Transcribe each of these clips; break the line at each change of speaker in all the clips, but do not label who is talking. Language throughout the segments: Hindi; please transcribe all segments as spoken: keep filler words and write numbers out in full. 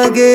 लगे।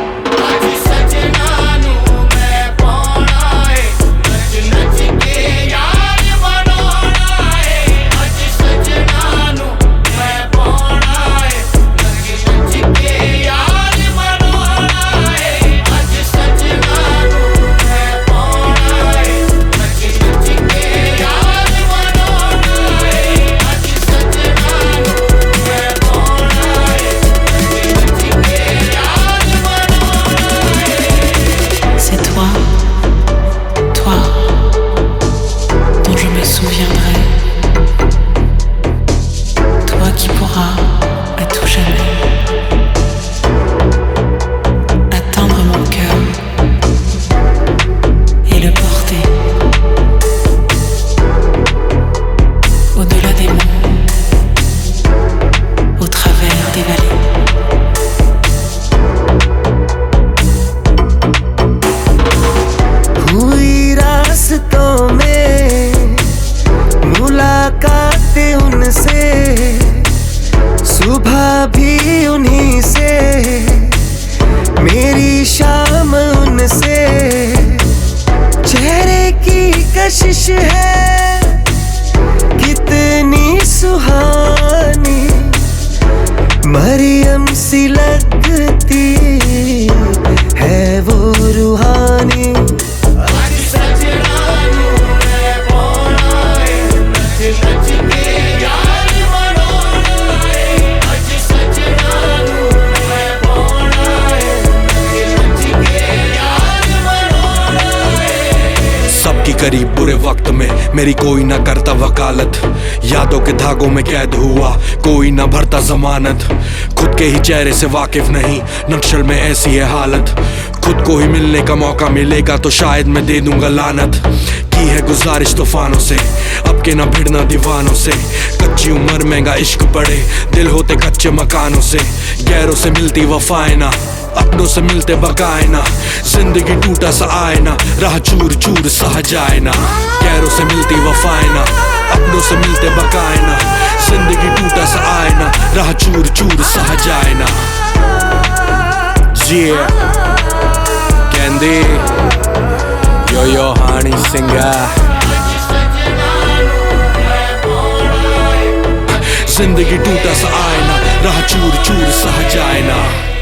रास्तों में मुलाकातें उनसे, सुबह भी उन्हीं से, मेरी शाम उनसे। चेहरे की कशिश है कितनी सुहानी, मरियम सी लगती है वो रूहानी।
सबकी करीब बुरे वक्त में मेरी कोई ना करता वकालत, यादों के धागों में कैद हुआ कोई ना भरता जमानत। खुद के ही चेहरे से वाकिफ नहीं, नक्शल में ऐसी है हालत। खुद को ही मिलने का मौका मिलेगा तो शायद मैं दे दूंगा लानत। की है गुजारिश तूफानों से, अब के ना भिड़ना दीवानों से। कच्ची उम्र महंगा इश्क पड़े, दिल होते कच्चे मकानों से। गैरों से मिलती वफाएं ना, अपनों से मिलते बकाए ना। जिंदगी टूटा सा आए ना, राह चूर चूर सह जाए ना। गैरों से मिलती वफाएं ना, अपनों से मिलते बकाए ना। जिंदगी टूटा सा आए ना, राह चूर चूर सह जाए ना। Yeah, Candy, yo yo honey singer। जिंदगी टूटा सा आए ना, राह चूर चूर सह जाए ना।